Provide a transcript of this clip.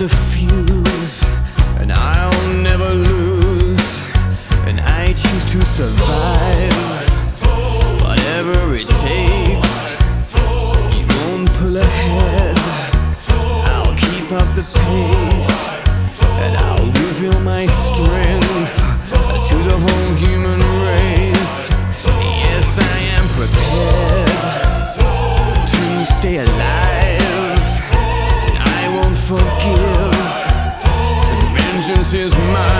the fuse, and I'll never lose, and I choose to survive, whatever it takes. You won't pull ahead, I'll keep up the pace, and I'll reveal my strength to the whole human race. Yes, I am prepared to stay alive, and I won't forgive, and vengeance is mine.